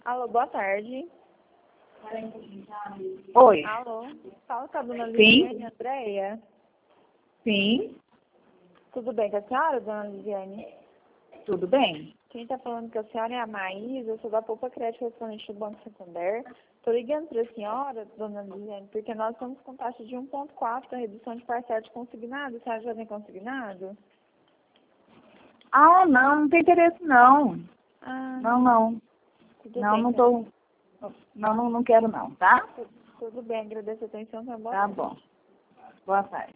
Alô, boa tarde. Oi. Alô, fala com a dona Sim. Lisiane Andréia. Sim, Tudo bem com a senhora, dona Lisiane? tudo bem. Quem está falando com a senhora é a Maísa, eu sou da Poupa Crédito Restaurante do Banco Santander. Estou ligando para a senhora, dona Lisiane, porque nós estamos com taxa de 1,4 a redução de parcela de consignado. A senhora já tem consignado? Ah, não tem interesse não. Ah, Não. tudo Não, bem. não tô. Não quero não, tá? Tudo bem, agradeço a atenção, tá bom? Tá bom. Boa tarde.